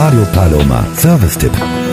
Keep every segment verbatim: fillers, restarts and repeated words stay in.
Radio Paloma Service-Tipp.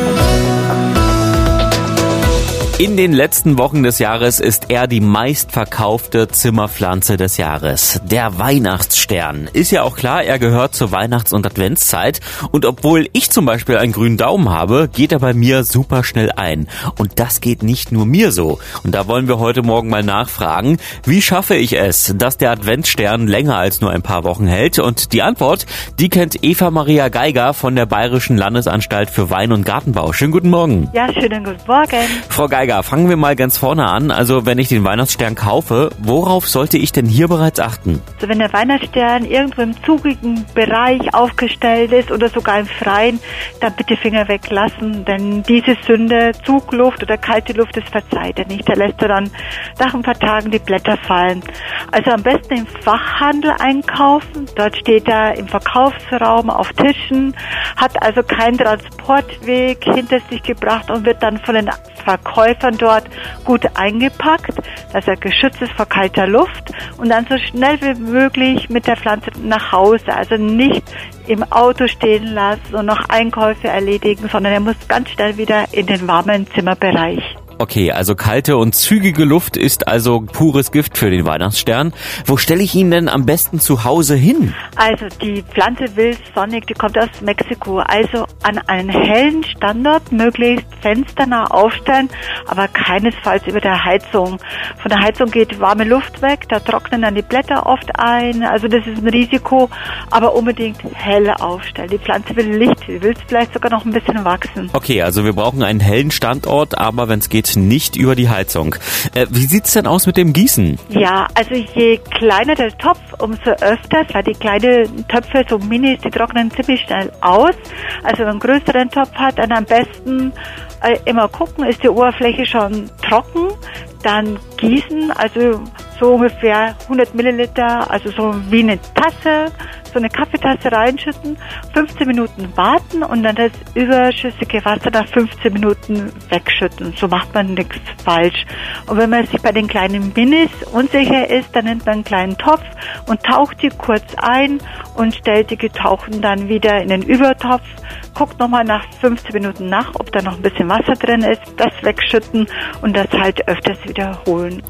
In den letzten Wochen des Jahres ist er die meistverkaufte Zimmerpflanze des Jahres. Der Weihnachtsstern. Ist ja auch klar, er gehört zur Weihnachts- und Adventszeit. Und obwohl ich zum Beispiel einen grünen Daumen habe, geht er bei mir super schnell ein. Und das geht nicht nur mir so. Und da wollen wir heute Morgen mal nachfragen, wie schaffe ich es, dass der Adventsstern länger als nur ein paar Wochen hält? Und die Antwort, die kennt Eva Maria Geiger von der Bayerischen Landesanstalt für Wein- und Gartenbau. Schönen guten Morgen. Ja, schönen guten Morgen. Frau Geiger, fangen wir mal ganz vorne an. Also wenn ich den Weihnachtsstern kaufe, worauf sollte ich denn hier bereits achten? Also wenn der Weihnachtsstern irgendwo im zugigen Bereich aufgestellt ist oder sogar im Freien, dann bitte Finger weglassen, denn diese Sünde, Zugluft oder kalte Luft, das verzeiht er nicht. Da lässt er dann nach ein paar Tagen die Blätter fallen. Also am besten im Fachhandel einkaufen. Dort steht er im Verkaufsraum auf Tischen, hat also keinen Transportweg hinter sich gebracht und wird dann von den Verkäufern dort gut eingepackt, dass er geschützt ist vor kalter Luft und dann so schnell wie möglich mit der Pflanze nach Hause, also nicht im Auto stehen lassen und noch Einkäufe erledigen, sondern er muss ganz schnell wieder in den warmen Zimmerbereich. Okay, also kalte und zügige Luft ist also pures Gift für den Weihnachtsstern. Wo stelle ich ihn denn am besten zu Hause hin? Also die Pflanze Wild Sonnig, die kommt aus Mexiko. Also an einen hellen Standort möglichst fensternah aufstellen, aber keinesfalls über der Heizung. Von der Heizung geht warme Luft weg, da trocknen dann die Blätter oft ein. Also das ist ein Risiko, aber unbedingt hell aufstellen. Die Pflanze will Licht, sie will vielleicht sogar noch ein bisschen wachsen. Okay, also wir brauchen einen hellen Standort, aber wenn es geht, nicht über die Heizung. Äh, wie sieht's denn aus mit dem Gießen? Ja, also je kleiner der Topf, umso öfter, weil die kleinen Töpfe, so Minis, die trocknen ziemlich schnell aus. Also wenn man einen größeren Topf hat, dann am besten äh, immer gucken, ist die Oberfläche schon trocken, dann gießen, also so ungefähr hundert Milliliter, also so wie eine Tasse, so eine Kaffeetasse reinschütten, fünfzehn Minuten warten und dann das überschüssige Wasser nach fünfzehn Minuten wegschütten. So macht man nichts falsch. Und wenn man sich bei den kleinen Minis unsicher ist, dann nimmt man einen kleinen Topf und taucht die kurz ein und stellt die getauchten dann wieder in den Übertopf. Guckt nochmal nach fünfzehn Minuten nach, ob da noch ein bisschen Wasser drin ist, das wegschütten und das halt öfters wiederholen.